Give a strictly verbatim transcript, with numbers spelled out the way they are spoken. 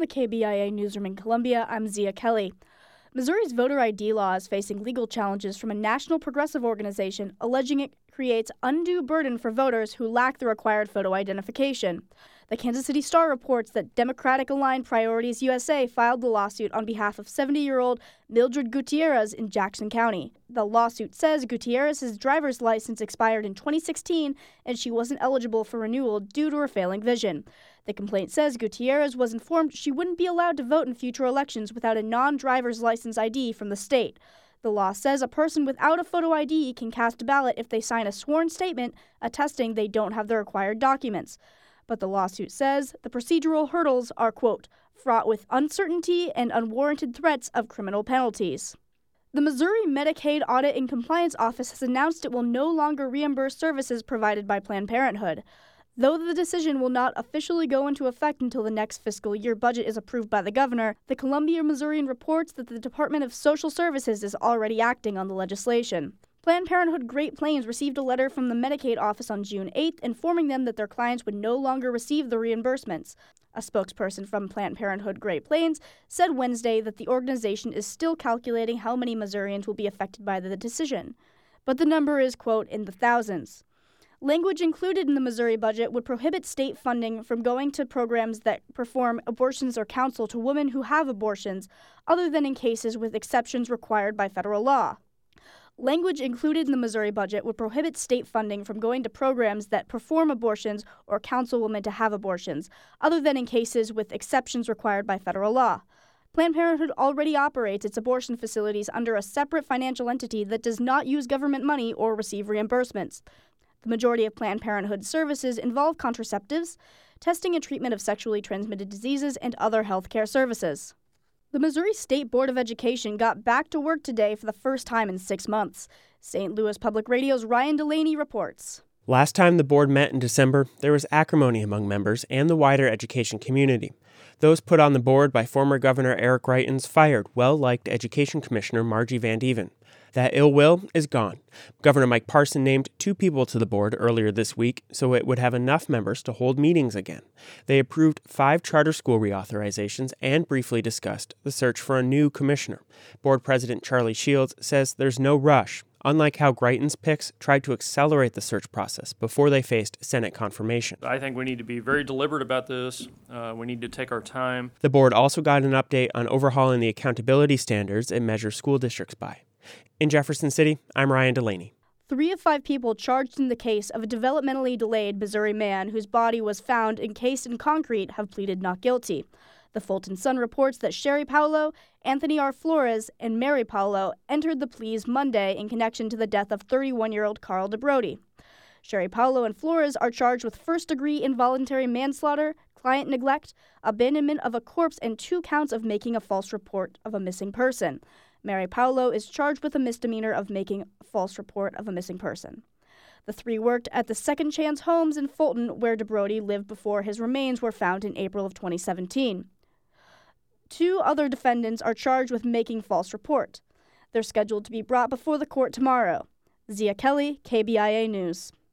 the K B I A newsroom in Columbia, I'm Zia Kelly. Missouri's voter I D law is facing legal challenges from a national progressive organization alleging it creates undue burden for voters who lack the required photo identification. The Kansas City Star reports that Democratic-aligned Priorities U S A filed the lawsuit on behalf of seventy-year-old Mildred Gutierrez in Jackson County. The lawsuit says Gutierrez's driver's license expired in twenty sixteen and she wasn't eligible for renewal due to her failing vision. The complaint says Gutierrez was informed she wouldn't be allowed to vote in future elections without a non-driver's license I D from the state. The law says a person without a photo I D can cast a ballot if they sign a sworn statement attesting they don't have the required documents. But the lawsuit says the procedural hurdles are, quote, fraught with uncertainty and unwarranted threats of criminal penalties. The Missouri Medicaid Audit and Compliance Office has announced it will no longer reimburse services provided by Planned Parenthood. Though the decision will not officially go into effect until the next fiscal year budget is approved by the governor, the Columbia Missourian reports that the Department of Social Services is already acting on the legislation. Planned Parenthood Great Plains received a letter from the Medicaid office on June eighth informing them that their clients would no longer receive the reimbursements. A spokesperson from Planned Parenthood Great Plains said Wednesday that the organization is still calculating how many Missourians will be affected by the decision. But the number is, quote, in the thousands. Language included in the Missouri budget would prohibit state funding from going to programs that perform abortions or counsel to women who have abortions, other than in cases with exceptions required by federal law. Language included in the Missouri budget would prohibit state funding from going to programs that perform abortions or counsel women to have abortions, other than in cases with exceptions required by federal law. Planned Parenthood already operates its abortion facilities under a separate financial entity that does not use government money or receive reimbursements. The majority of Planned Parenthood services involve contraceptives, testing and treatment of sexually transmitted diseases, and other health care services. The Missouri State Board of Education got back to work today for the first time in six months. Saint Louis Public Radio's Ryan Delaney reports. Last time the board met in December, there was acrimony among members and the wider education community. Those put on the board by former Governor Eric Greitens fired well-liked Education Commissioner Margie Van Deven. That ill will is gone. Governor Mike Parson named two people to the board earlier this week so it would have enough members to hold meetings again. They approved five charter school reauthorizations and briefly discussed the search for a new commissioner. Board President Charlie Shields says there's no rush, unlike how Greitens' picks tried to accelerate the search process before they faced Senate confirmation. I think we need to be very deliberate about this. Uh, we need to take our time. The board also got an update on overhauling the accountability standards it measures school districts by. In Jefferson City, I'm Ryan Delaney. Three of five people charged in the case of a developmentally delayed Missouri man whose body was found encased in concrete have pleaded not guilty. The Fulton Sun reports that Sherry Paulo, Anthony R. Flores, and Mary Paulo entered the pleas Monday in connection to the death of thirty-one-year-old Carl DeBrody. Sherry Paulo and Flores are charged with first-degree involuntary manslaughter, client neglect, abandonment of a corpse, and two counts of making a false report of a missing person. Mary Paulo is charged with a misdemeanor of making a false report of a missing person. The three worked at the Second Chance Homes in Fulton, where DeBrody lived before his remains were found in April of twenty seventeen. Two other defendants are charged with making false report. They're scheduled to be brought before the court tomorrow. Zia Kelly, K B I A News.